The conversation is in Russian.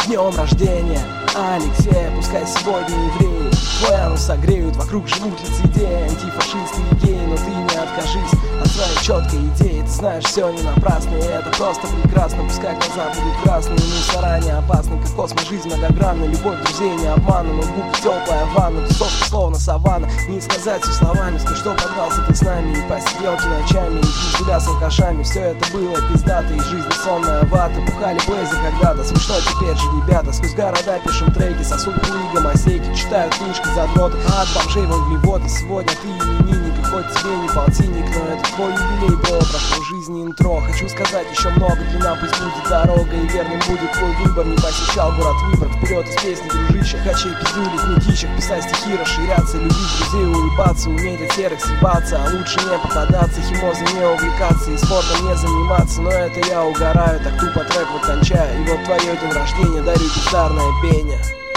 днем рождения, Алексей, пускай сегодня евреи твой анус согреют, вокруг живут лицедеи, антифашисты и геи, но ты не откажись от своей четкой идеи. Ты знаешь, все не напрасно, и это просто прекрасно. Пускай глаза будут красные, мусора не опасны, как космос, жизнь многогранна. Любовь друзей не обмана, ноутбук, теплая ванна, тусовка словно саванна. Не сказать все словами, скажи, что подрался ты с нами, и посиделки ночами, и пиздюля с алкашами. Все это было пиздато, и жизнь сонная вата. Бухали блейзы когда-то, смешно теперь же, ребята. Сквозь города пишем треки, сосуд плыга, гомосеки, читают книжки задроты, а от бомжей вон глевоты. Сегодня ты именинник, и хоть тебе не полтинник, но это твой юбилей, бро, прошло жизни интро. Хочу сказать еще много, длина пусть будет дорога, и верным будет твой выбор. Не посещал город выбор, вперед из песни, дружище. Хачей, пиздюлик, метищек, писать стихи, расширяться, любить друзей, улыбаться, уметь от серых съебаться, а лучше не попадаться, химозой не увлекаться и спортом не заниматься. Но это я угораю, так тупо трек вот кончаю, и вот твое день рождения дарю бездарное пение.